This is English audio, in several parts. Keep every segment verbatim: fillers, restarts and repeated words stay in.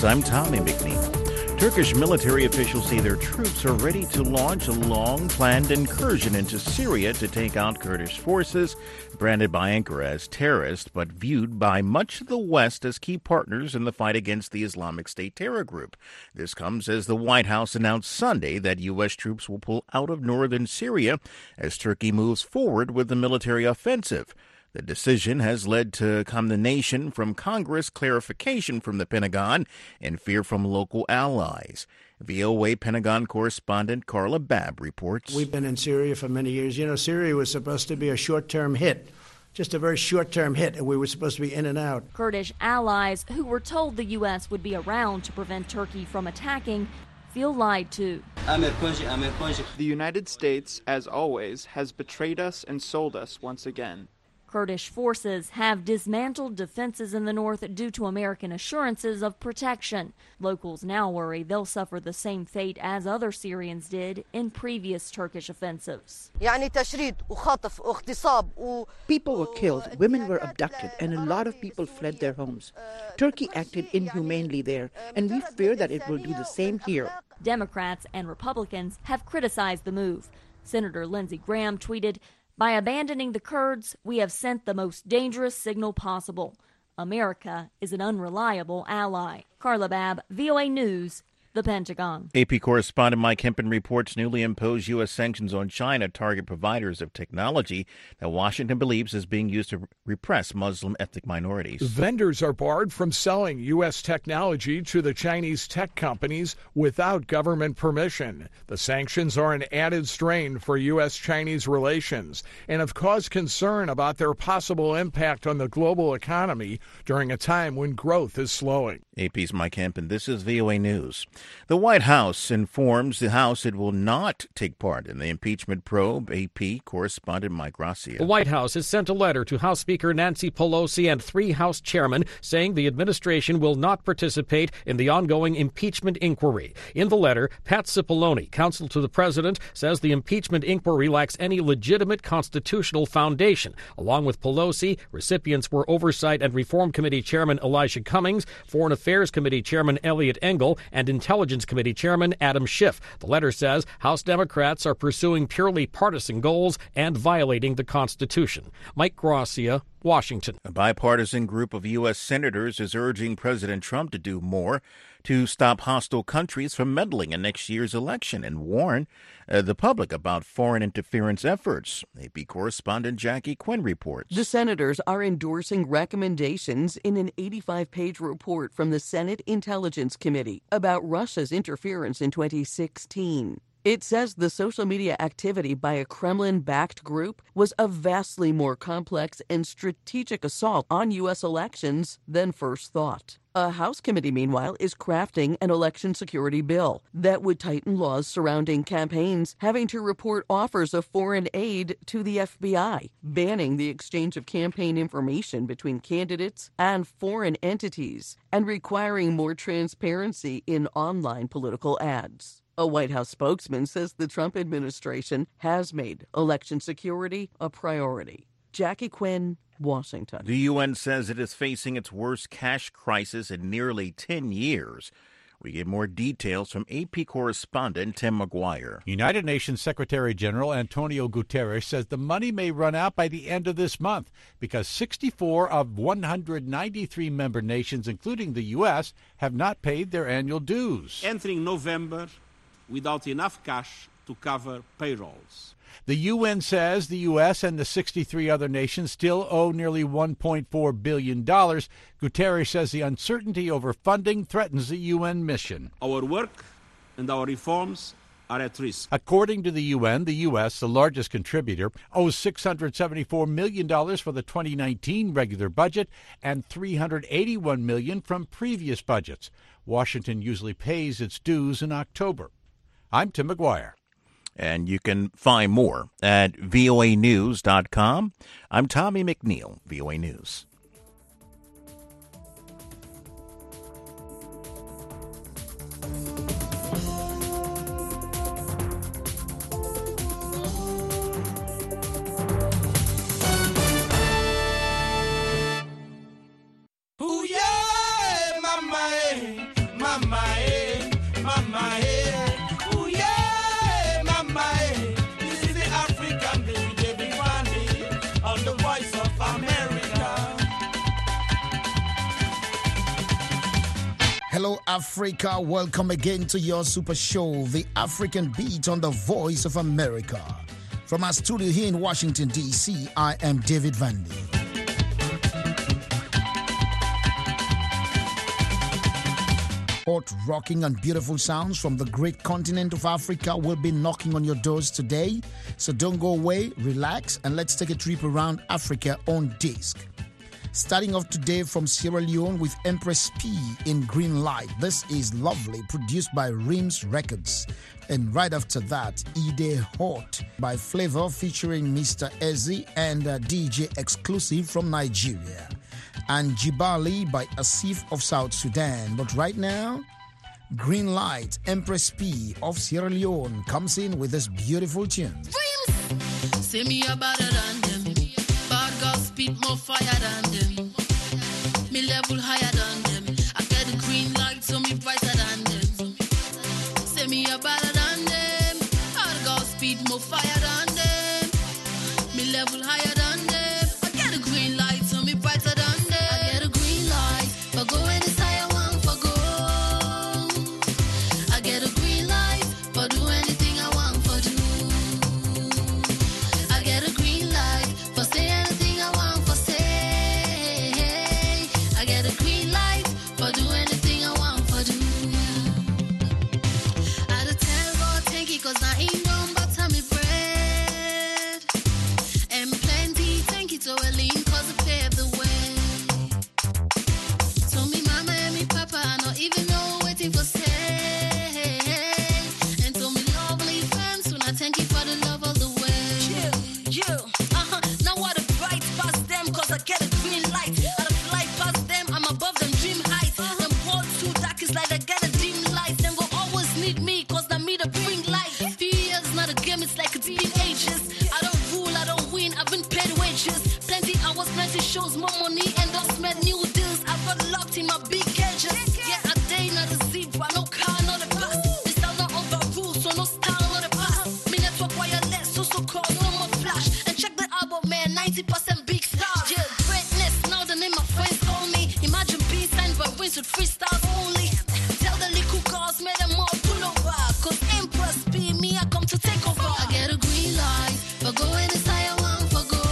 I'm Tommy McNeil. Turkish military officials say their troops are ready to launch a long-planned incursion into Syria to take out Kurdish forces, branded by Ankara as terrorists, but viewed by much of the West as key partners in the fight against the Islamic State terror group. This comes as the White House announced Sunday that U S troops will pull out of northern Syria as Turkey moves forward with the military offensive. The decision has led to condemnation from Congress, clarification from the Pentagon, and fear from local allies. V O A Pentagon correspondent Carla Babb reports. We've been in Syria for many years. You know, Syria was supposed to be a short-term hit, just a very short-term hit, and we were supposed to be in and out. Kurdish allies who were told the U S would be around to prevent Turkey from attacking feel lied to. The United States, as always, has betrayed us and sold us once again. Kurdish forces have dismantled defenses in the north due to American assurances of protection. Locals now worry they'll suffer the same fate as other Syrians did in previous Turkish offensives. People were killed, women were abducted, and a lot of people fled their homes. Turkey acted inhumanely there, and we fear that it will do the same here. Democrats and Republicans have criticized the move. Senator Lindsey Graham tweeted, "By abandoning the Kurds, we have sent the most dangerous signal possible. America is an unreliable ally." Carla Babb, V O A News, the Pentagon. A P correspondent Mike Hempen reports newly imposed U S sanctions on China target providers of technology that Washington believes is being used to repress Muslim ethnic minorities. Vendors are barred from selling U S technology to the Chinese tech companies without government permission. The sanctions are an added strain for U S Chinese relations and have caused concern about their possible impact on the global economy during a time when growth is slowing. A P's Mike Hempen. This is V O A News. The White House informs the House it will not take part in the impeachment probe. A P correspondent Mike Gracia. The White House has sent a letter to House Speaker Nancy Pelosi and three House chairmen saying the administration will not participate in the ongoing impeachment inquiry. In the letter, Pat Cipollone, counsel to the president, says the impeachment inquiry lacks any legitimate constitutional foundation. Along with Pelosi, recipients were Oversight and Reform Committee Chairman Elijah Cummings, Foreign Affairs Committee Chairman Eliot Engel, and Intelligence Committee Chairman Adam Schiff. The letter says House Democrats are pursuing purely partisan goals and violating the Constitution. Mike Gracia, Washington. A bipartisan group of U S senators is urging President Trump to do more to stop hostile countries from meddling in next year's election and warn uh, the public about foreign interference efforts. A P correspondent Jackie Quinn reports. The senators are endorsing recommendations in an eighty-five page report from the Senate Intelligence Committee about Russia's interference in twenty sixteen. It says the social media activity by a Kremlin-backed group was a vastly more complex and strategic assault on U S elections than first thought. A House committee, meanwhile, is crafting an election security bill that would tighten laws surrounding campaigns having to report offers of foreign aid to the F B I, banning the exchange of campaign information between candidates and foreign entities, and requiring more transparency in online political ads. A White House spokesman says the Trump administration has made election security a priority. Jackie Quinn, Washington. The U N says it is facing its worst cash crisis in nearly ten years. We get more details from A P correspondent Tim McGuire. United Nations Secretary General Antonio Guterres says the money may run out by the end of this month because sixty-four of one hundred ninety-three member nations, including the U S, have not paid their annual dues. Entering November without enough cash to cover payrolls. The U N says the U S and the sixty-three other nations still owe nearly one point four billion dollars. Guterres says the uncertainty over funding threatens the U N mission. Our work and our reforms are at risk. According to the U N, the U S, the largest contributor, owes six hundred seventy-four million dollars for the twenty nineteen regular budget and three hundred eighty-one million dollars from previous budgets. Washington usually pays its dues in October. I'm Tim McGuire. And you can find more at V O A news dot com. I'm Tommy McNeil, V O A News. Ooh, yeah, mama, Hello, Africa. Welcome again to your super show, The African Beat on the Voice of America. From our studio here in Washington, D C, I am David Vandy. Hot, rocking, and beautiful sounds from the great continent of Africa will be knocking on your doors today. So don't go away, relax, and let's take a trip around Africa on disc. Starting off today from Sierra Leone with Empress P in Green Light. This is Lovely, produced by Rims Records. And right after that, Ide Hot by Flavor featuring Mister Ezzy and uh, D J Exclusive from Nigeria. And Jibali by Asif of South Sudan. But right now, Green Light, Empress P of Sierra Leone comes in with this beautiful tune. Say me a better than them. Bad girls spit more fire than them. Me level higher than them. I get the green light, so me brighter than them. Say me a better than them. Bad girls spit more fire than them. Me level higher than them. I get the green light, so me brighter than them. But go anytime I want for go. I get a green light, but do anything I want for do. I get a green light, for say anything I want for say. I get a green light, for do anything I want for do. I had to tell God thank you, cause I ain't no butter me bread. And plenty, thank you to Eileen, cause it paved the way. I don't even know waiting for say. And to me lovely fans, soon I thank you for the love all the way. Yeah, yeah, uh-huh. Now what a bright past them, cause I get a green light. I don't fly past them, I'm above them dream heights. Uh-huh. Them bored too dark, it's like I get a dim light. Them go always need me, cause I me the bring light. Few years, not a game, it's like it's been ages. I don't rule, I don't win, I've been paid wages. Plenty hours, plenty shows, more money, endorsement, new deals. I've got locked in my big cages. Yeah, I day not a zebra, no car, not a bus. This style not overruled, so no style, not a pass. Me network wireless, so so call, no more flash. And check the album, man, ninety percent big stars. Yeah, greatness, now the name my friends call me. Imagine being signed by wins with freestyles only. Tell the little cars, made them all pull over. Cause Empress be me, I come to take over. I get a green light, but go anytime I want for go.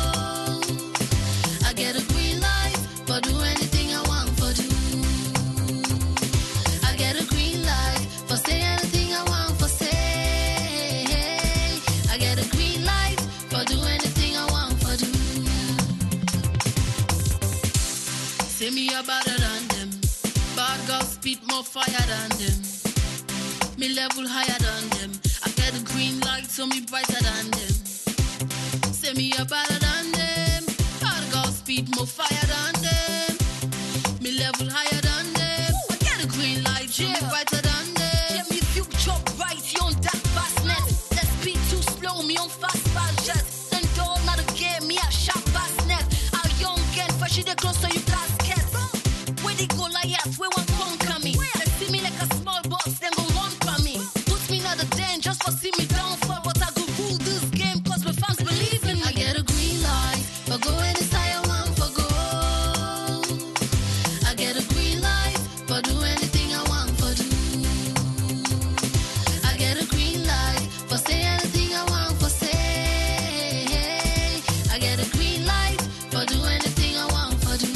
I get a green light, but do anything I want for do. I get a green light, for say anything I want for say. I get a green light, for do anything I want for do. Say me a better than them. Bad girls spit more fire than them. Me level higher than them. I get a green light, so me brighter than them. Say me a better than them. Bad girls spit more fire than them. Me level higher than them. I get a green light, so me brighter than them. Yeah, me future bright, you on that fastness. That speed too slow, me on fast fast jet. Then door not a game, me a sharp fastness. Our young get fresh, they close to you casket. Where they go like yes, where one conquer me. They see me like a small boss, then go run from me. Put me not a den just for see me down for. But I go rule this game, cause my fans believe in me. I get a green light, but go anytime I want for go. I get a green light, but do anything I want for do. I get a green light, for say anything I want for say. I get a green light, for do anything I want for do.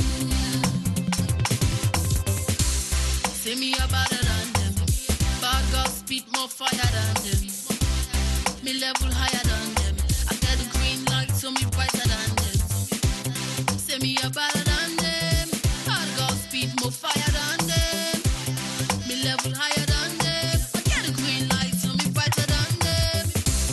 Say me a better than them. Bad girls spit more fire than them. Me level higher than them. I get a green light, so me brighter than them. Say me a better than them. Bad girls spit more fire than them. Me level higher than them. I get a green light, so me brighter than them.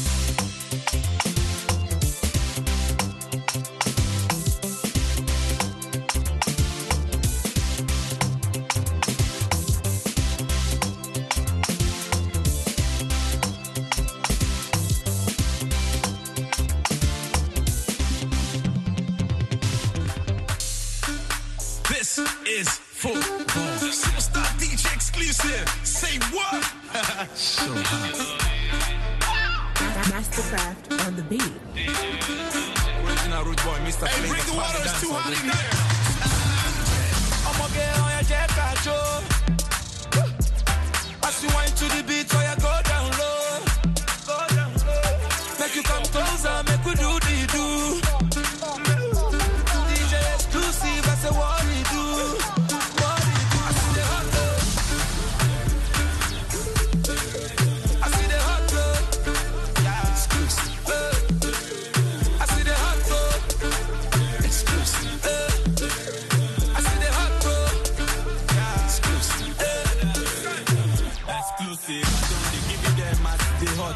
This is football. Superstar D J Exclusive. Say what? So hot. Mastercraft on the beat. Original Rude Boy, Mister Hey, bring the water, it's too hot in here. I'ma get on your jet,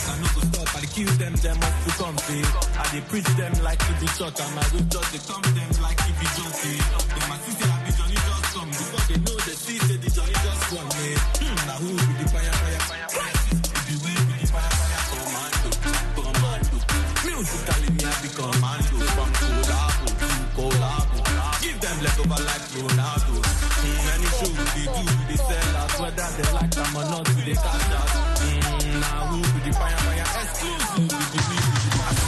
I no go stop, I dey kill them, them up to comfy. I dey preach them like it be short, and my root just dey come them like it be junkie. Them my sister happy journey just come, because they know they see say the journey just come. Hmm, now who be the fire, fire, fire, fire? If you will be the fire, fire, commando, commando. Musically me I be commando, from collabo to collabo. Give them leftover like Ronaldo. Hmm, any show they do, they sell out, whether they like them or not, they cash out. Hmm, now who be the fire, fire? Exclusive, we be we be the fire.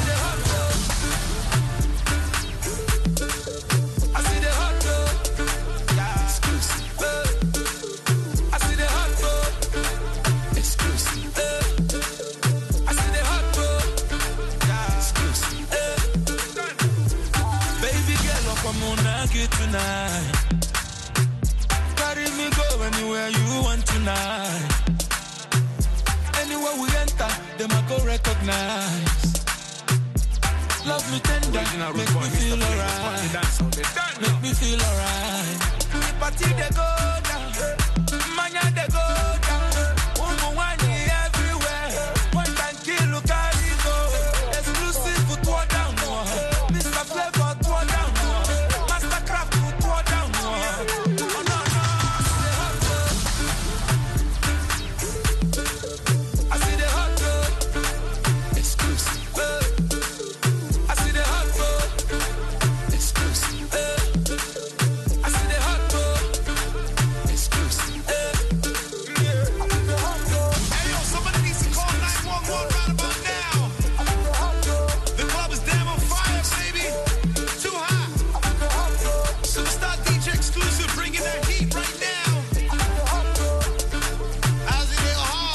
I see the hot dog, yeah, exclusive. I see the hot dog, exclusive. I see the hot dog, yeah, exclusive. Baby girl, up I'm gonna get tonight. Carry me go anywhere you want tonight. Anywhere we enter, them I go recognize. Love me tender, make me feel alright. Make me feel alright. The party they go down, mania they go down. Woman whiny everywhere. Point and kill, look at it go. Exclusive for two down, Mister Flavor two down, Mastercraft for two down. Oh no no, I see the hot dog, exclusive. I see the hot dog, exclusive. I see the hot dog, exclusive. Hey yo, somebody needs to call nine one one right about now. The club is damn on fire, baby. Too hot. Superstar D J exclusive, bringing that heat right now. How's it feel hot?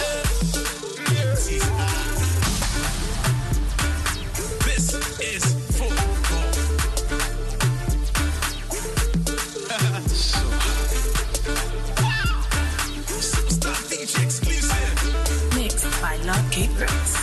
This is football. Superstar D J exclusive. Mixed by Love Cake Brooks.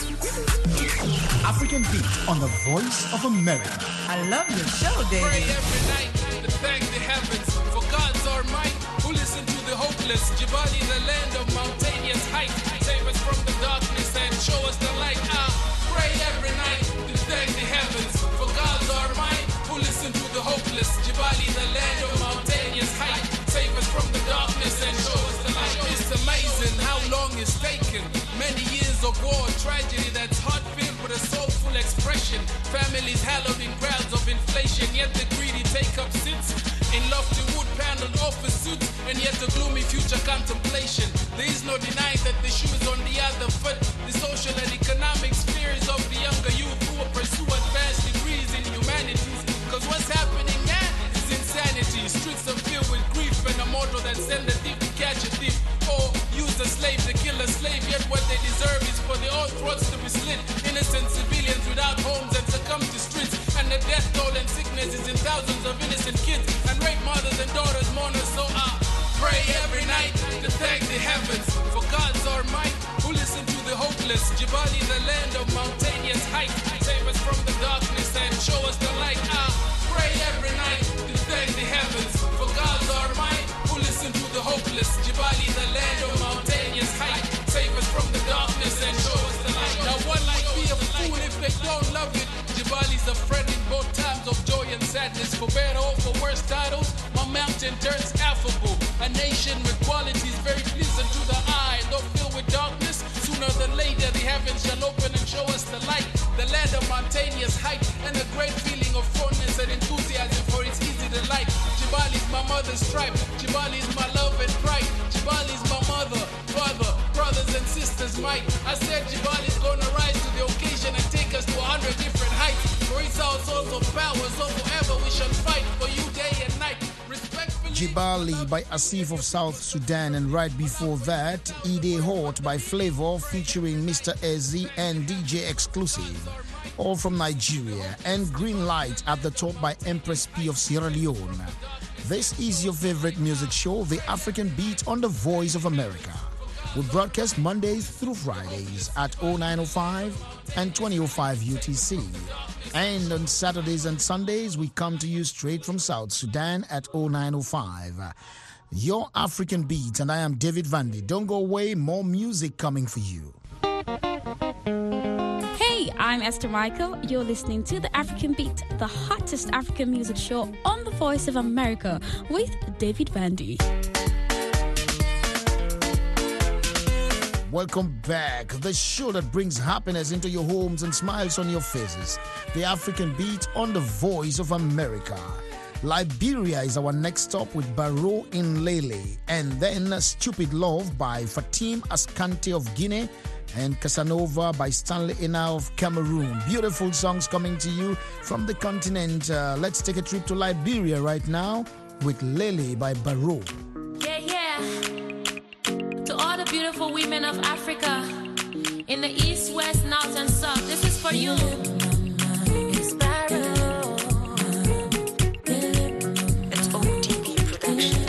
African Beat on the Voice of America. I love your show, Pray David. every night to thank the heavens for God's our might. Who listen to the hopeless? Jibali, the land of mountainous height. Save us from the darkness and show us the light. Ah, pray every night to thank the heavens for God's our might. Who listen to the hopeless? Jibali, the land of mountainous height. Save us from the darkness and show us the light. It's amazing how long it's taken. Many years of war, tragedy that's heart-filled with a soulful expression. Families hallowed in crowds of inflation, yet the greedy take up seats in lofty wood-paneled office suits, and yet a gloomy future contemplation. There is no denying that the shoe is on the other foot. The social and economic spheres of the younger youth who will pursue advanced degrees in humanities. Cause what's happening now is insanity. Streets are filled with grief and a motto that send a thief to catch a thief, or use a slave to kill a slave. Yet what they deserve is for the old throats to be slit. Innocent civilians without homes and succumb to streets. And the death toll and sickness is in thousands of innocent kids. And rape mothers and daughters mourn us. So I pray every night to thank the heavens for God's our might. Who listen to the hopeless? Jibali, the land of mountainous height. Save us from the darkness and show us the light. I pray every night to thank the heavens for God's our might. Who listen to the hopeless? Jibali, the land of mountainous height. Save us from the darkness and show us the light. Now one might be a fool if they don't love it. Jibali's a friend in both times of joy and sadness. For better or for worse titles, my mountain turns affable. A nation with qualities very pleasing to the eye. Though filled with darkness, sooner than later the heavens shall open and show us the light. The land of mountainous height and a great feeling of fondness and enthusiasm for its easy delight. Jibali's my mother's tribe. Jibali's my love and pride. Jibali's my mother, father, brothers and sisters might. I said Jibali's gonna rise to the occasion and take us to a hundred different heights. For it's our source of power, so forever we shall fight for you day and night. Respectfully. Jibali by Asif of South Sudan, and right before that, Ide Hort by Flavor featuring Mister Ezi and D J Exclusive, all from Nigeria, and Green Light at the top by Empress P of Sierra Leone. This is your favorite music show, The African Beat on the Voice of America. We broadcast Mondays through Fridays at oh nine oh five and twenty oh five U T C. And on Saturdays and Sundays, we come to you straight from South Sudan at oh nine oh five. Your African Beats, and I am David Vandy. Don't go away, more music coming for you. I'm Esther Michael. You're listening to The African Beat, the hottest African music show on the Voice of America with David Vandy. Welcome back. The show that brings happiness into your homes and smiles on your faces. The African Beat on the Voice of America. Liberia is our next stop with Barrow in Lele. And then Stupid Love by Fatim Askanté of Guinea and Casanova by Stanley Ina of Cameroon. Beautiful songs coming to you from the continent. Uh, let's take a trip to Liberia right now with Lele by Barrow. Yeah, yeah. To all the beautiful women of Africa, in the east, west, north, and south, this is for you. It's Barrow. It's O D B production.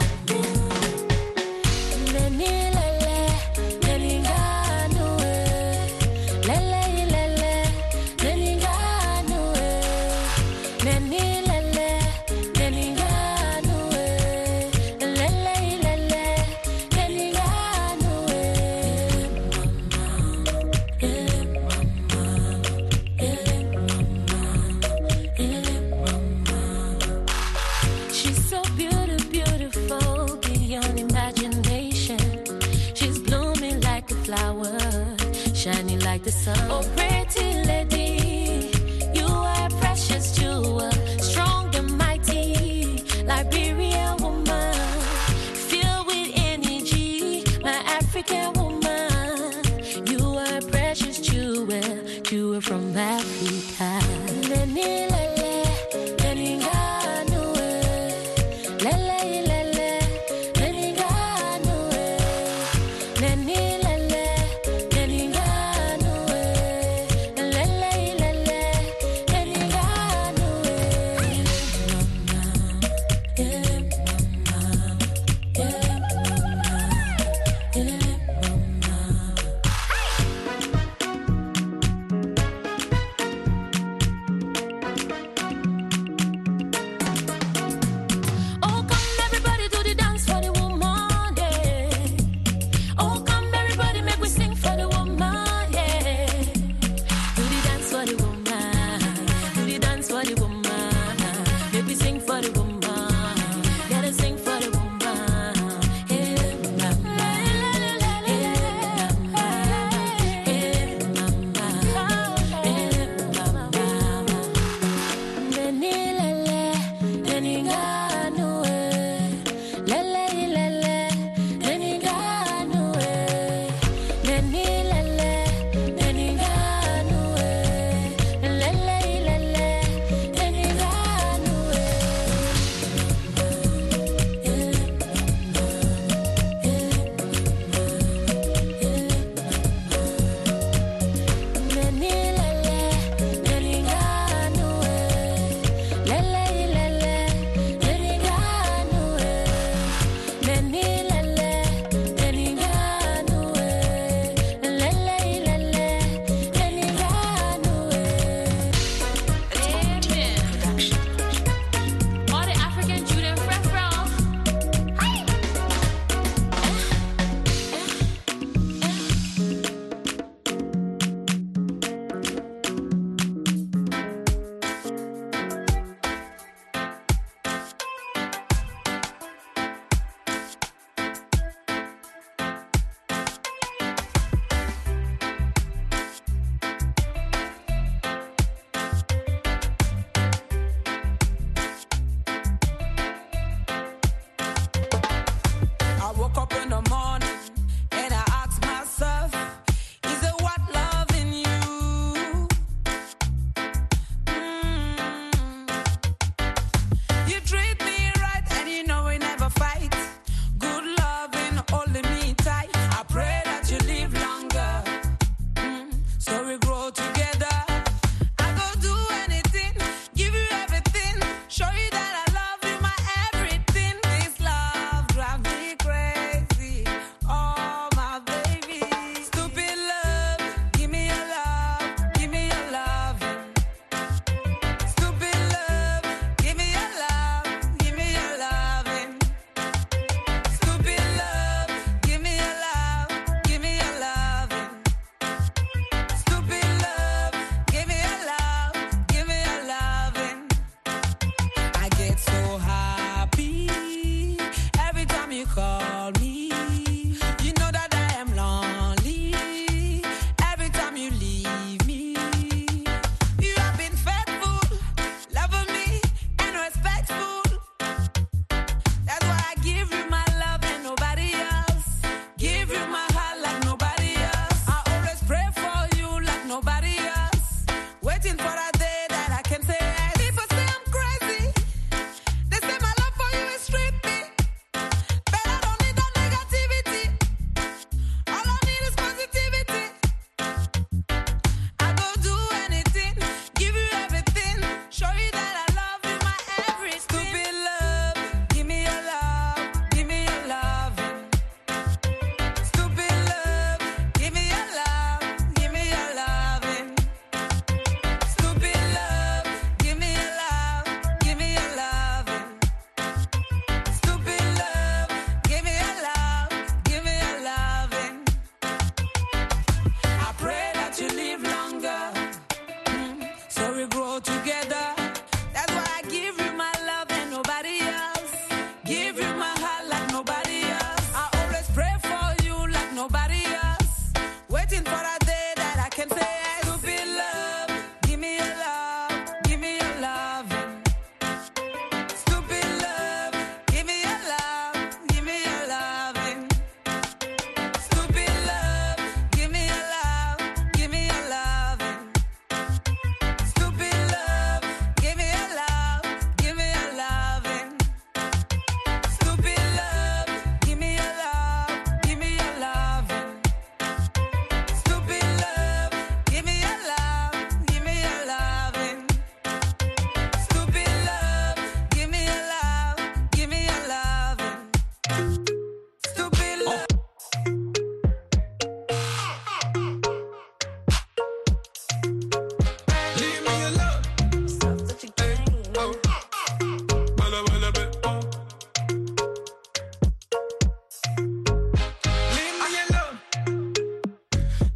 Shining like the sun. Oh, pretty lady, you are precious jewel, strong and mighty, Liberian woman, filled with energy, my African woman. You are precious jewel, jewel from Africa.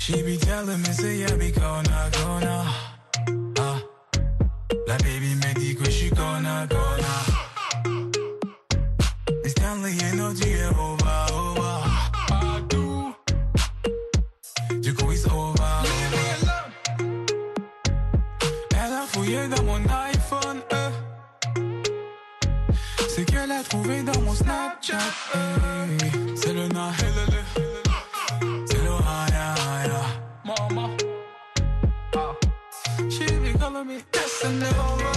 She be telling me, say, yeah, be gonna, gonna. Ah. La baby me dit que je suis gonna, gonna. Mais Stanley, you know, tu es over, over. Partout. Du coup, it's over, over. Elle a fouillé dans mon iPhone, euh. C'est qu'elle a trouvé dans mon Snapchat, hey. C'est le na, c'est le haya, haya. Mama, ah. She be calling me Casanova.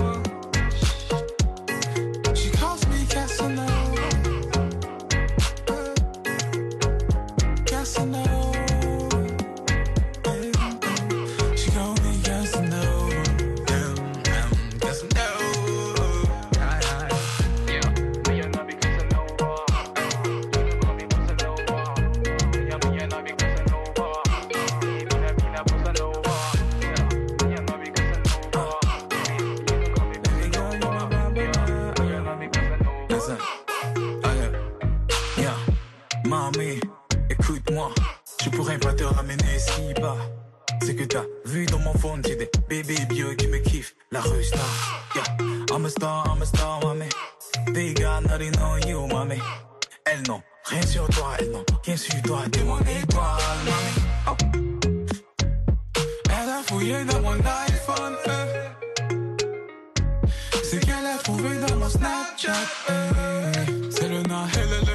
She calls me Casanova. Casanova. She calls me Casanova. Casanova. Mamie, écoute-moi, je pourrais pas te ramener si bas. C'est que t'as vu dans mon phone, j'ai des bébés vieux qui me kiffent, la rue star. Yeah, I'm a star, I'm a star, mamie. They got nothing on you, mamie. Elles n'ont rien sur toi, elles n'ont rien sur toi, t'es mon étoile, mamie. Oh. Elle a fouillé dans mon iPhone, euh. C'est qu'elle a trouvé dans mon Snapchat, euh. C'est le na, le le.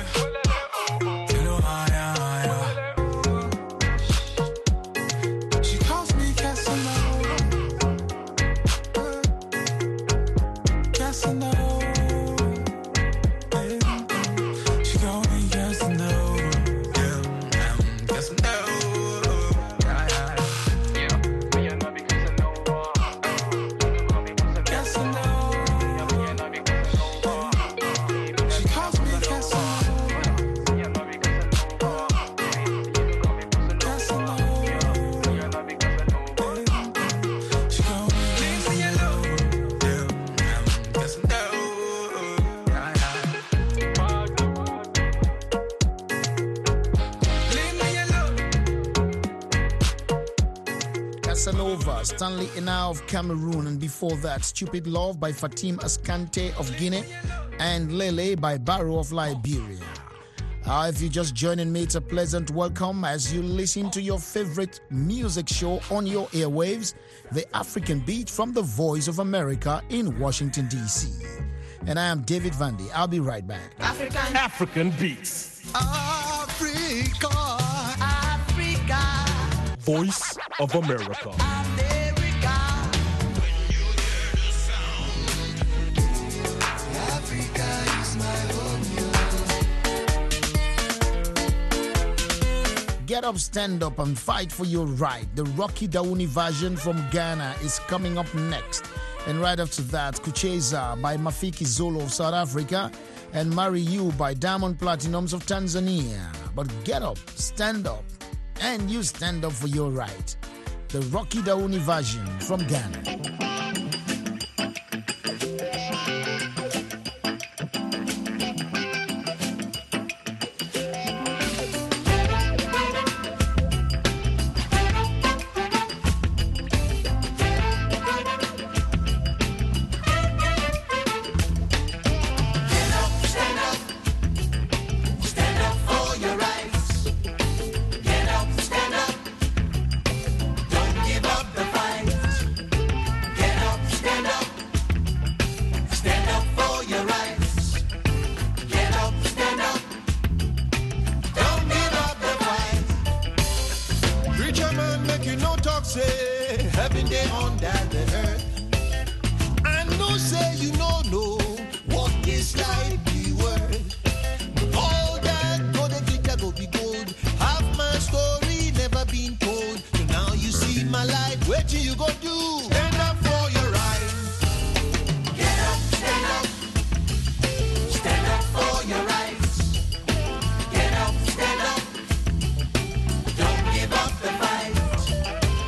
Casanova, Stanley Ina of Cameroon, and before that, Stupid Love by Fatim Ascante of Guinea, and Lele by Barrow of Liberia. Uh, if you're just joining me, it's a pleasant welcome as you listen to your favorite music show on your airwaves, The African Beat from the Voice of America in Washington, D C. And I am David Vandy. I'll be right back. African, African Beats. Africa, Africa. Voice of America. America. When you hear the sound, Africa is my home. Get up, stand up, and fight for your right. The Rocky Dauni version from Ghana is coming up next. And right after that, Kucheza by Mafiki Zolo of South Africa and Marry You by Diamond Platinums of Tanzania. But get up, stand up, and you stand up for your right. The Rocky Dauni version from Ghana.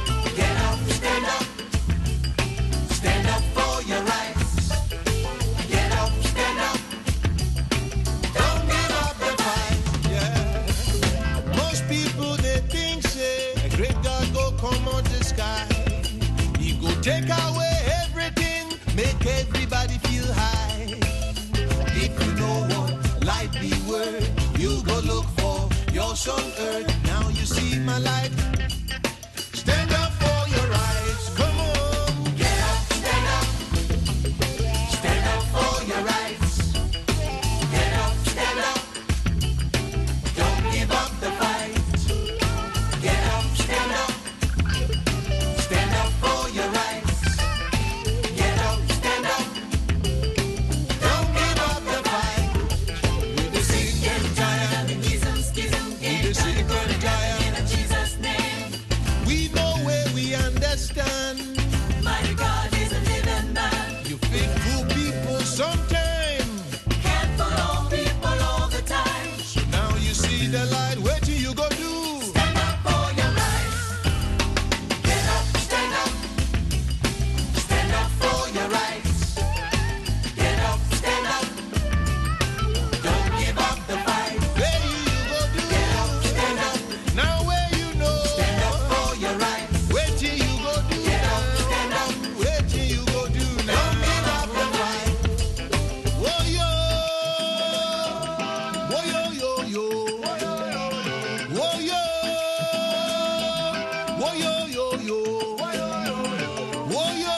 Stand up for your rights. Great God go come out the sky. He go take away everything, make everybody feel high. If you know what light be worth, you go look for yours on earth. Now you see my light. Stand up for your rights. Come on. Get up, stand up. Stand up for your rights. Get up, stand up. Don't give up the fight. Get up, stand up. Stand up for your rights. Get up, stand up. Don't give up the fight. With the sick and tired, with the sick and tired. In Jesus' name, we know where we understand. Mighty God is a living man. You faithful people sometime can't follow people all the time. So now you see the light. Where do you go do? Stand up for your rights. Get up, stand up. Stand up for your rights. Get up, stand up. Don't give up the fight. Where do you go do? Get up, stand up. Now where you know? Stand up for your rights. Where do you go do? Get up, stand up. Where do you go do? Now don't give up the fight. Whoa yo, whoa yo yo yo, whoa yo, whoa yo yo yo, whoa yo, whoa yo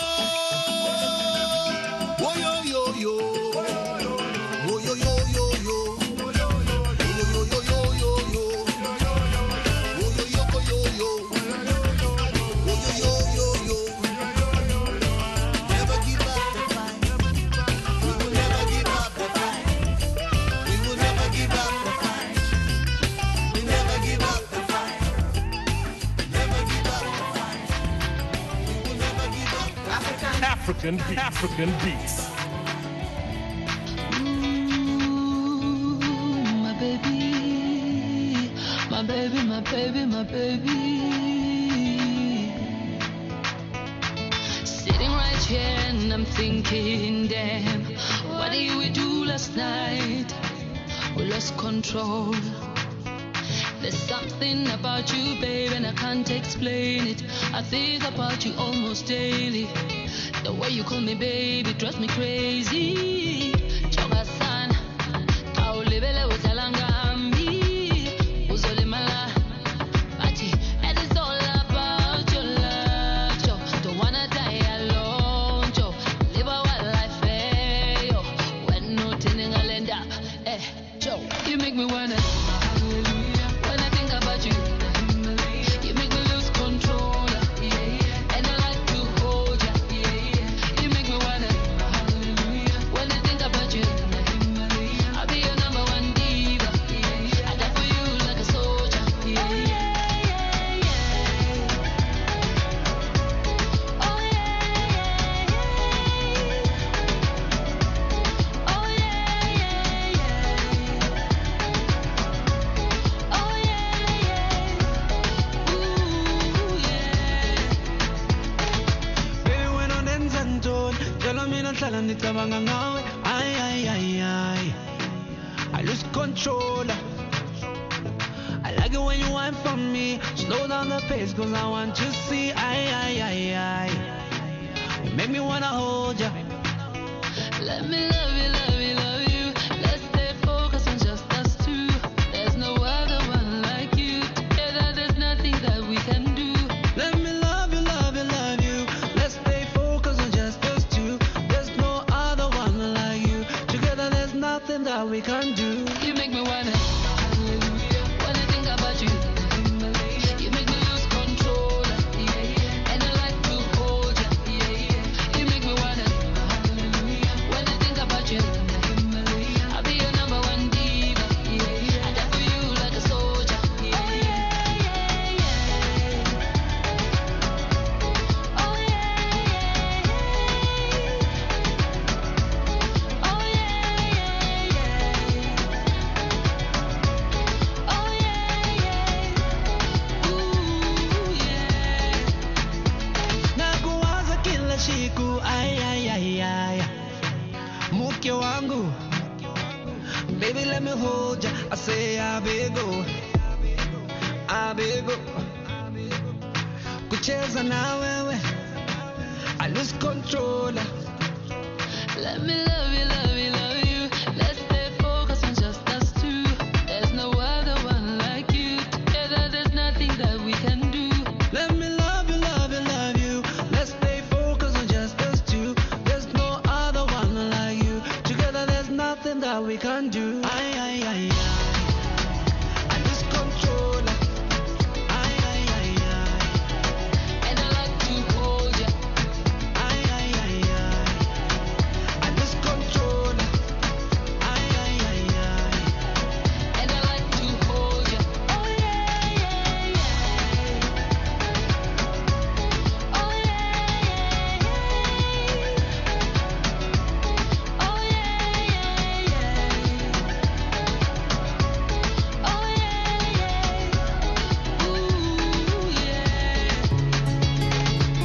yo yo, whoa yo yo yo yo, whoa yo yo yo yo yo, whoa yo yo yo yo, whoa yo yo yo yo. Never give up the fight. We will never give up the fight. We will never give up the fight. We never give up the fight. Never give up the fight. We will never give up the fight. African beats. African beats. My baby, my baby, my baby, my baby. Sitting right here and I'm thinking, damn, what did we do last night? We lost control. There's something about you, babe, and I can't explain it. I think about you almost daily. The way you call me baby drives me crazy. Choga-san, kaulibele utalangambi, uzolimala. Ati, and it's all about your love, Joe. Don't wanna die alone, Joe. Live a wild life, eh, yo. When no tinning a land up, eh, Joe. You make me wanna, hallelujah. When I think about you, you make me lose control, yeah. And I like to hold ya, yeah. You make me wanna, hallelujah. When I think about you, I'll be your number one diva, yeah. I die for you like a soldier, yeah. Oh yeah, yeah, yeah. Oh yeah, yeah, yeah. Oh yeah, yeah, yeah. Oh yeah, yeah. Ooh, yeah. Baby, when on ends and tone, tell me not tell me tabanga ngawe. Ay, ay, ay, ay. I lose control. I like it when you whine for me. Slow down the pace, cause I want to see. Ay, ay, ay, ay. You make me wanna hold ya. Let me love you, love you, love you. Let's stay focused on just us two. There's no other one like you. Together there's nothing that we can do. Let me love you, love you, love you. Let's stay focused on just us two. There's no other one like you. Together there's nothing that we can do. You make me wanna, hallelujah. When I think about you, you make me lose control, yeah. And I like to hold ya, yeah. You make me wanna, hallelujah. When I think about you, I'll be your number one diva, yeah. I die for you like a soldier, yeah. Oh yeah, yeah, yeah. Oh yeah, yeah, yeah. Oh yeah, yeah, yeah. Oh yeah, yeah. Ooh, yeah. Nakuwaza kila siku, ay, ay, ay, ay. Mke wangu, baby let me hold ya. I say I beg, oh, I beg, oh. kucheza na wewe, I lose control. Let me love you, love you, love you. Let's stay focused on just us two. There's no other one like you. Together there's nothing that we can do. Let me love you, love you, love you. Let's stay focused on just us two. There's no other one like you. Together there's nothing that we can do. Ay, ay, ay, ay. I lose control. Ay, ay, ay, ay. And I like to hold you. Ay, ay, ay, ay. I lose control. Ay, ay, ay, ay. And I like to hold you. Oh yeah, yeah, yeah. Oh yeah, yeah, yeah. Oh yeah, yeah, yeah. Oh yeah, yeah. Ooh, yeah.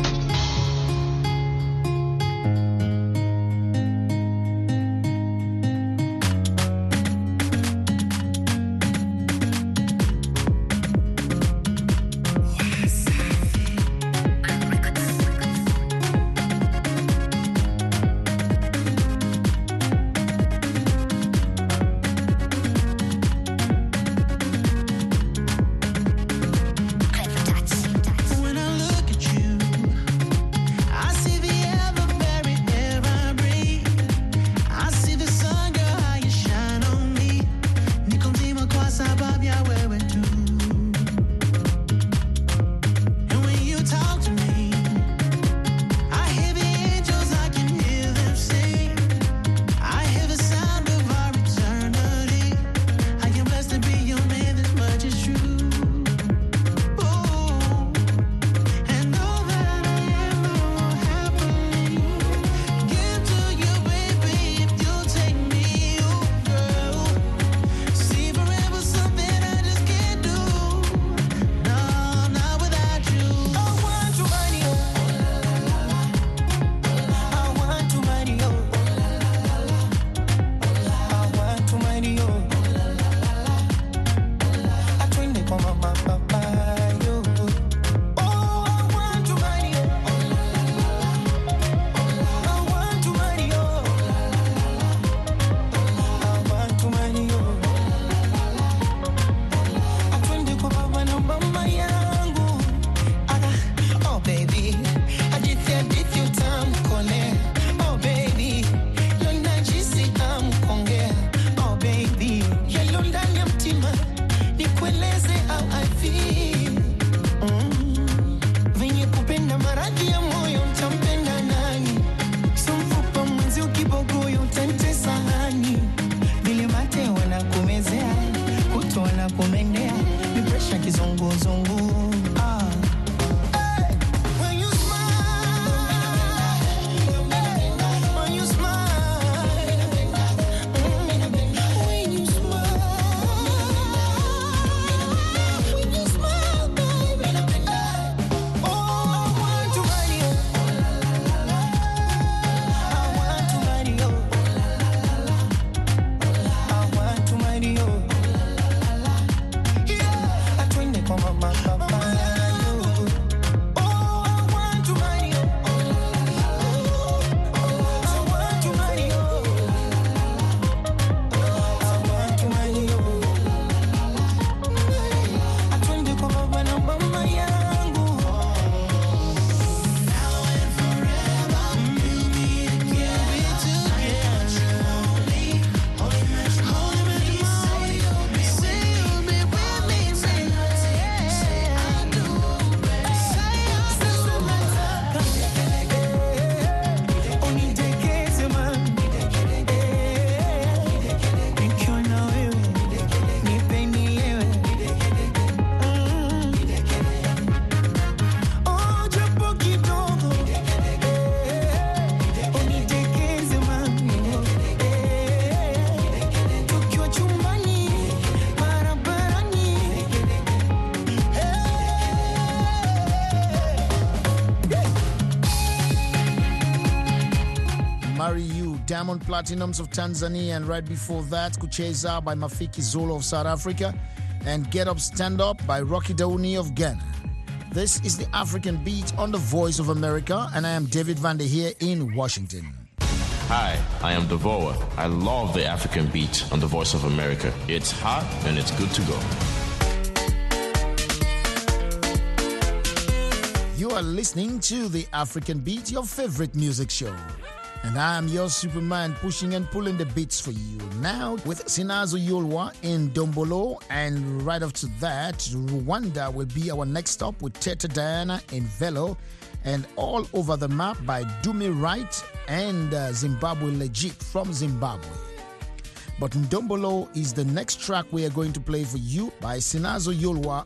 When I look at you, I see the ever-buried air I breathe. I see the sun, girl, how you shine on me. Niko mzima kwa sababu ya wewe tu. And when you talk to me, I hear the angels, I can hear them sing. I hear the sound of our eternity. I am blessed to be your man, this much is true. And all that I am, I will happily give to you, baby, if you take me, oh girl. See, forever something I just can't do. No, not without you. I want to money, I want to money, I want to money, I train it for my papa, yo. Oh, I want to money, I want to money, I want to money, I train it for papa na mama yangu. Aga, oh baby, hadithi hadithi utamkolea. Oh baby, leo najisi amkongea. Oh baby, yalo ndani ya mtima nikueleze how I feel. Mm. Venye kupenda maradhi ya moyo mtampenda nani? So mfupa mwenzi ukibogoyo utantesa hani? Vile mate wanakumezea, kuto wanakumendea, ni presha kizunguzungu. Ah. Hey, when you smile, when you smile, mm, when you smile, when you smile, baby. Oh, I want to marry you. I want to marry you. I want to marry you. Yeah, I trained it for my papa. Oh, I want to marry you. I want to marry you. I want to marry you. I trained it for my na mama yangu. Now and forever, we'll be together. Only mention, only mention, say you'll be with me, say I do, say unataka, unitekeze man, nikiwa na wewe, nipe nielewe. Mm. Oh, japo kidogo, unitekeze man, tukiwa chumbani, barabarani. Marry You, Diamond Platinums of Tanzania, and right before that, Kucheza by Mafiki Zolo of South Africa, and Get Up Stand Up by Rocky Dauni of Ghana. This is the African Beat on the Voice of America, and I am David Vander here in Washington. Hi, I am Devoa. I love the African Beat on the Voice of America. It's hot and it's good to go. You are listening to the African Beat, your favorite music show. And I am your Superman, pushing and pulling the beats for you. Now with Sinazo Yolwa in Dombolo, and right after that, Rwanda will be our next stop with Teta Diana in Velo, and All Over the Map by Dumi Wright and uh, Zimbabwe Legit from Zimbabwe. But Dombolo is the next track we are going to play for you by Sinazo Yolwa.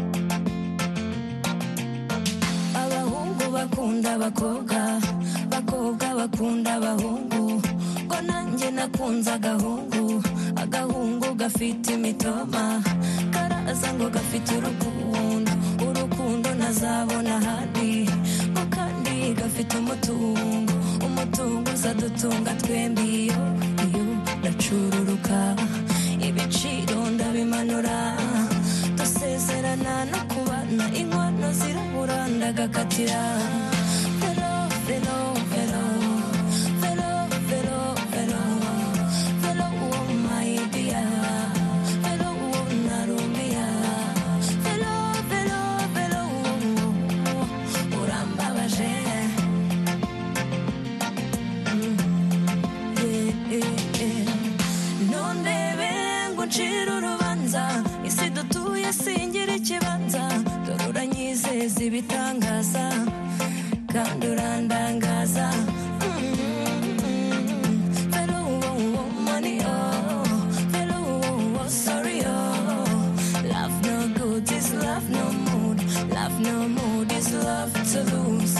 abakobwa abakobwa bakunda abahungu ngo nanjye nakunze agahungu agahungu gafite imitoma karaza ngo gafite urukundo urukundo nazabona ahandi ngo kandi gafite umutungo umutungo uzadutunga twembi iyo iyo ndacururuka ibiciro ndabimanura dusezerana no kubana inkwano zirabura ndagakatira velo velo velo velo velo velo velo oh my dear velo oh narumia velo velo velo urambabaje nondebe ngo ncira urubanza isi dutuye singira ikibanza dore uranyizeza ibitangaza kandi urandangaza velo oh money oh velo oh sorry oh love no good is love no mood love no mood is love to lose.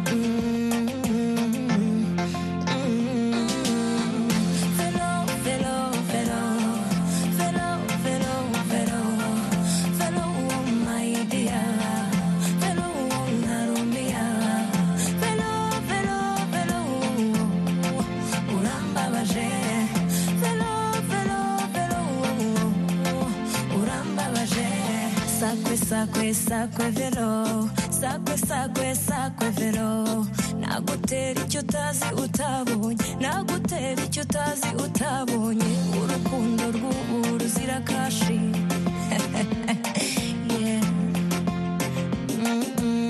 Sakwe sakwe velo sakwe sakwe sakwe velo nagutera icyo utazi utabonye nagutera icyo utazi utabonye urukundo rw'ubu ruzira kashi yeah. Mm-mm.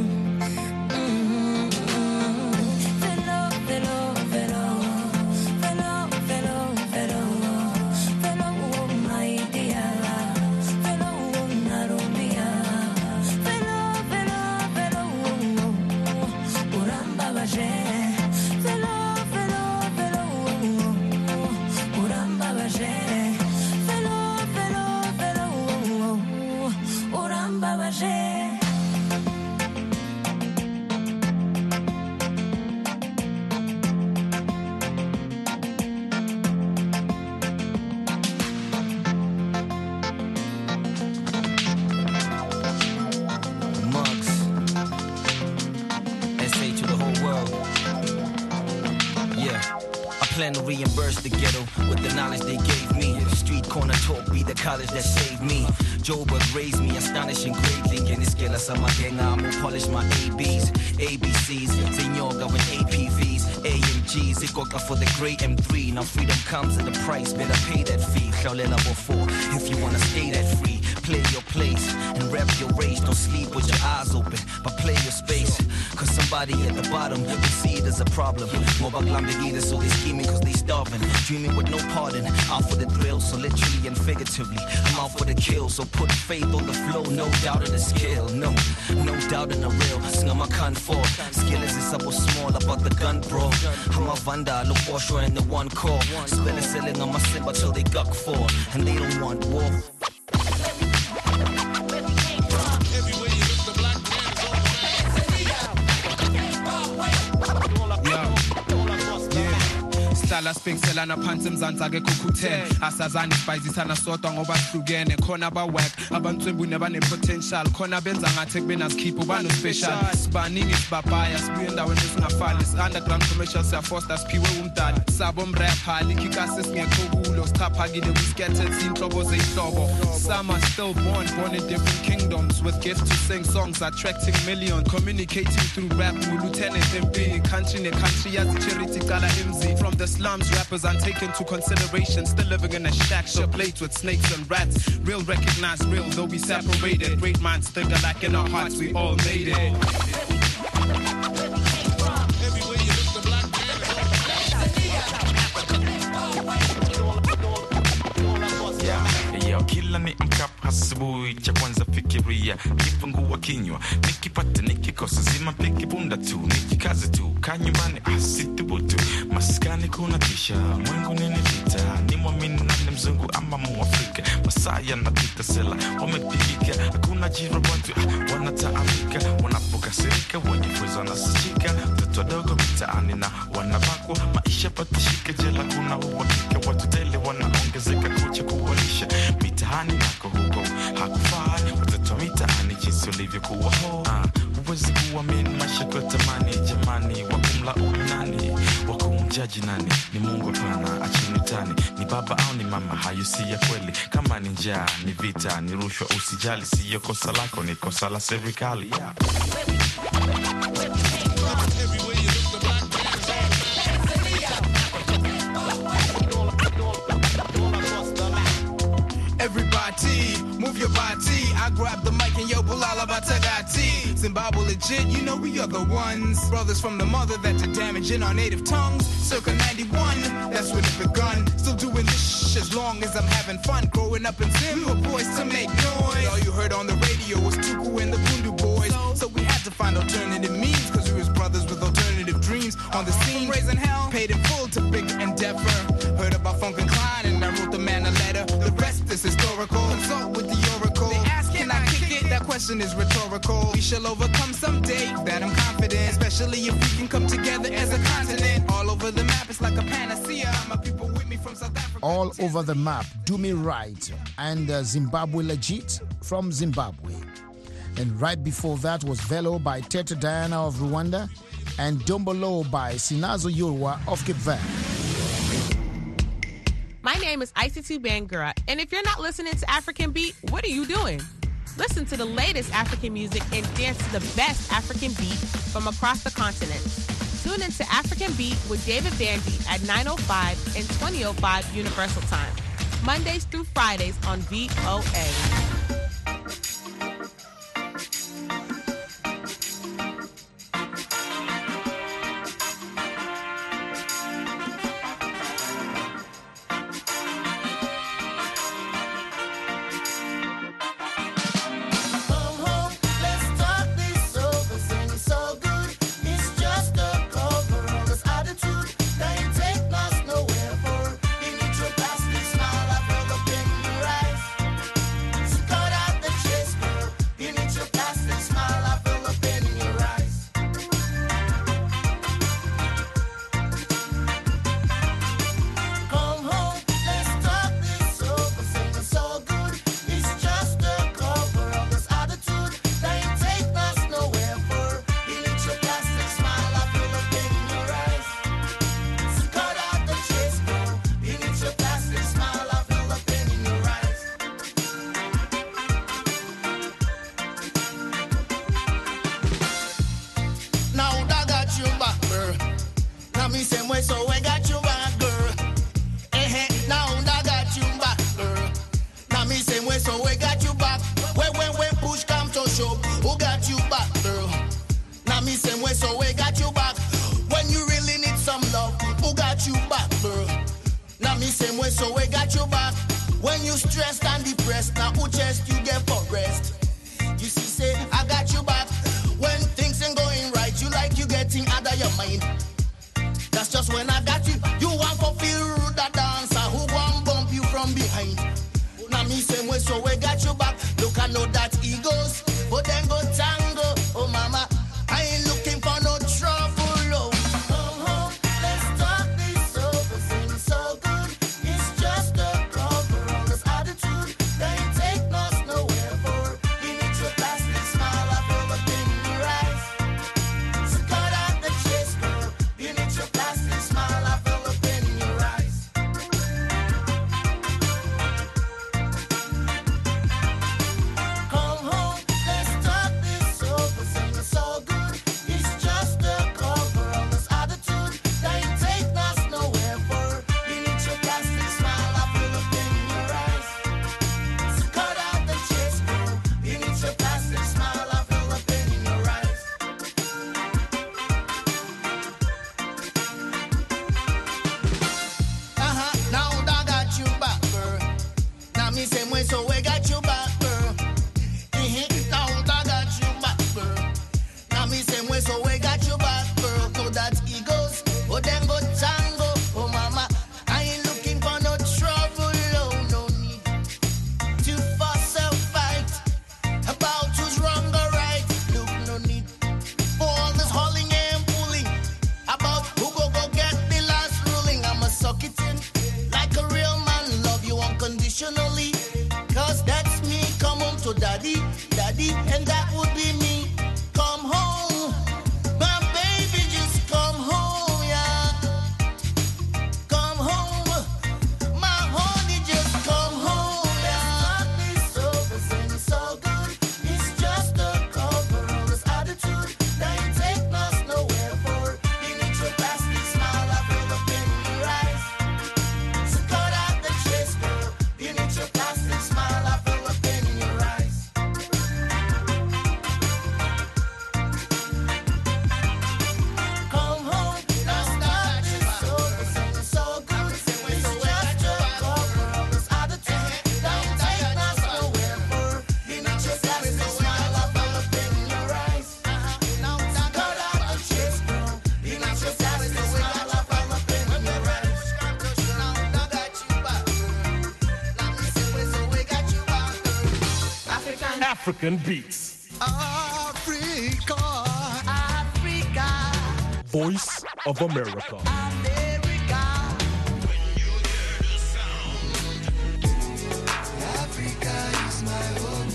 Plan to reimburse the ghetto with the knowledge they gave me. Street corner talk be the college that saved me. Joburg raised me astonishing greatly. In this skill sa magenga, I'ma polish my A Bs, A B Cs, Zinyoga with A P Vs, A M Gs. It got for the great M three. Now freedom comes at a price, better pay that fee. Shaolin before, if you wanna stay that free. Play your place and rep your race. Don't sleep with your eyes open, but play your space. Cause somebody at the bottom will see it as a problem. More so they scheming cause they starving. Dreaming with no pardon. Out for the thrill, so literally and figuratively. I'm out for the kill, so put faith on the flow. No doubt in the skill, no, no doubt in the real. Sing on my con for. Skill is this up small about the gun, bro. I'm a Vanda, look washer and the one call. Spell is selling on my simba till they guck for. And they don't want war. Sala spexelana phansi emzansi ake kukhuthe asazani sibhayizisana sodwa ngoba sihlukene khona abawack abantswembu nebane potential khona benza ngathi kubena sikhipho bano special sibaningi sibabhaya sibuye endaweni esingafani underground commercial siya foster siphiwe umdali sabo mrap hali kikase singekho kulo sichaphakile we scattered inhlobo zehlobo some are still born born in different kingdoms with gifts to sing songs attracting millions communicating through rap lieutenant M P country ne country as charity kala M Z from the slums, rappers untaken to consideration. Still living in a shack, shop plates with snakes and rats. Real recognized real, though we separated. Great minds think alike in our hearts, we all made it. Kila ni mkap asubuhi cha kwanza fikiria kifungua kinywa nikipata nikikosa zima piki bunda tu nikikaze tu kanyumbani asithubutu maskani kuna tisha mwengu nini vita ni mwamini nani mzungu ama muafrika masaya na tita sela wamepigika hakuna jiro watu wanataamika wanapokasirika wenye pweza na sishika watoto wadogo mitaani na wanabakwa, maisha patishike jela, kuna uhakika watu tele wanaongezeka kucha kuwalisha mitaani nako huko hakufai, watoto mitaani jinsi ulivyokuwa ho. Ah, huwezi kuamini maisha kwa tamani, jamani wakumla unani, wakumjaji nani, ni Mungu pana achini tani, ni baba au ni mama, hayo si ya kweli, kama ni njaa ni vita ni rushwa, usijali siyo kosa lako, ni kosa la serikali. Yeah. Everybody, move your body. I grab the mic and yo, bulala batagati. Zimbabwe legit, you know we are the ones. Brothers from the mother that are damaging our native tongues. Circa ninety-one, that's when it begun. Still doing this shh as long as I'm having fun. Growing up in Zim, we were boys to make noise. All you heard on the radio was Tuku and the Bundu boys. So we had to find alternative means, cause we was brothers with alternative dreams. On the scene, raising hell, paid in full to Big Endeavor. Heard about Funk and Klein and I wrote the man a letter. The rest is historical. Consult with the oracle. They ask, can I kick it? That question is rhetorical. We shall overcome someday, that I'm confident. Especially if we can come together as a continent. All over the map, it's like a panacea. My people with me from South Africa. All over the map, Do Me Right, and uh, Zimbabwe Legit from Zimbabwe. And right before that was Velo by Teta Diana of Rwanda and Dombolo by Sinazo Yurwa of Cape Verde. My name is Isatu Bangura, and if you're not listening to African Beat, what are you doing? Listen to the latest African music and dance to the best African beat from across the continent. Tune into African Beat with David Bandy at nine oh five and twenty oh five Universal Time, Mondays through Fridays on V O A. Come home, let's talk African beats. Africa, Africa, Voice of America. America. Africa is my home.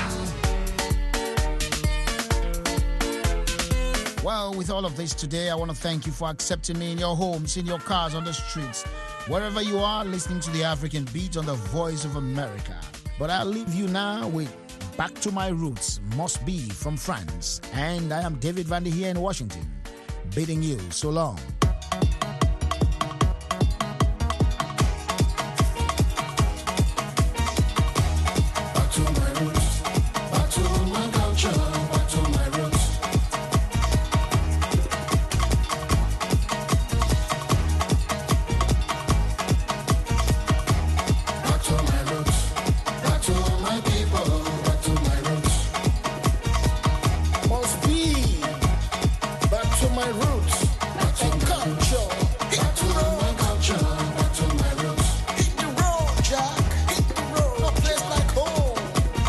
Well, with all of this today, I want to thank you for accepting me in your homes, in your cars, on the streets, wherever you are, listening to the African Beat on the Voice of America. But I'll leave you now with Back to My Roots, Must Be from France. And I am David Vandy here in Washington, bidding you so long. Back to my roots, back to my culture, back to my roots. Back to my roots, back to my people, back to my roots. Must be back to my roots, back to culture, back to my culture, back to my roots. Hit the road, Jack, hit the road, no place like home.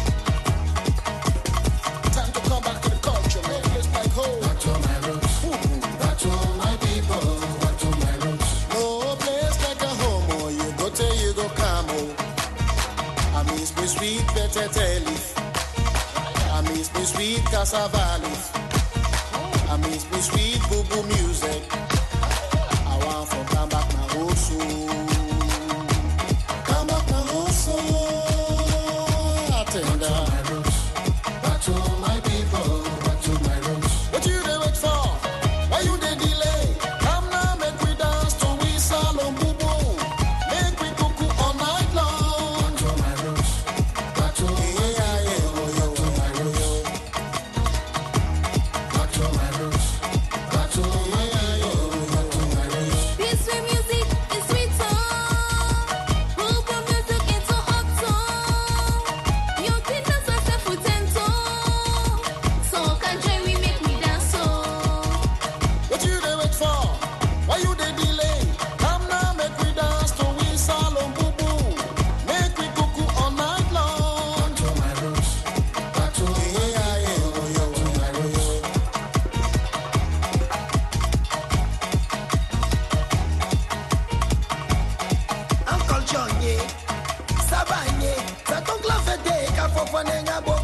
Time to come back to the culture, no place like home. Back to my roots, back to my people, back to my roots. No place like a home, oh, you go tell you go come, oh. I miss me sweet potato leaf. I miss me sweet cassava leaf. I miss me sweet boo-boo music. I want to come back my whole soul. Come back my whole soul. Attender. Back to my people, back to my roots. What you dey wait for? Why you dey delay? Come now, make we dance to we salon boo-boo. Make we cuckoo all night long. Back to my roots. Back to my yeah, yeah, oh, yo, my roots. Back to my roots. Back to my yeah, yeah, oh, back to my roots. This sweet music is sweet song. Boo-boo music into hot song. Yo, tinta sa se futento. So can join we make me dance so. What you dey wait for? Why you dey delay? Come now, make we dance to we salon boo-boo. Make we cuckoo all night long. Back to my roots. Back to my yeah, yeah, oh, yo, my roots. Uncle John, yeah. Sabanye, ça ton clave de, qu'a faut faire